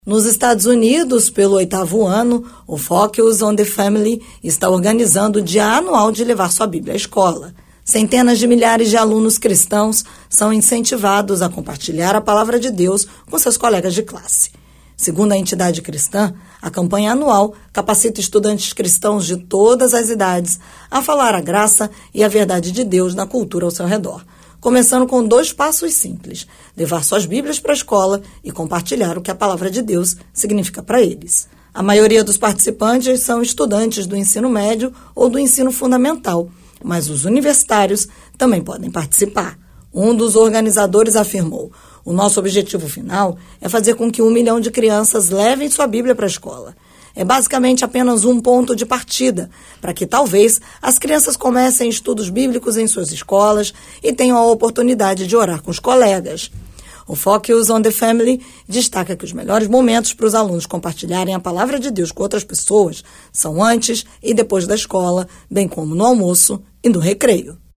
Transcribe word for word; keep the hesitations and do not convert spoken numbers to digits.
Nos Estados Unidos, pelo oitavo ano, o Focus on the Family está organizando o dia anual de levar sua Bíblia à escola. Centenas de milhares de alunos cristãos são incentivados a compartilhar a palavra de Deus com seus colegas de classe. Segundo a entidade cristã, a campanha anual capacita estudantes cristãos de todas as idades a falar a graça e a verdade de Deus na cultura ao seu redor, começando com dois passos simples: levar suas Bíblias para a escola e compartilhar o que a palavra de Deus significa para eles. A maioria dos participantes são estudantes do ensino médio ou do ensino fundamental, mas os universitários também podem participar. Um dos organizadores afirmou: o nosso objetivo final é fazer com que um milhão de crianças levem sua Bíblia para a escola. É basicamente apenas um ponto de partida para que talvez as crianças comecem estudos bíblicos em suas escolas e tenham a oportunidade de orar com os colegas. O Focus on the Family destaca que os melhores momentos para os alunos compartilharem a palavra de Deus com outras pessoas são antes e depois da escola, bem como no almoço e no recreio.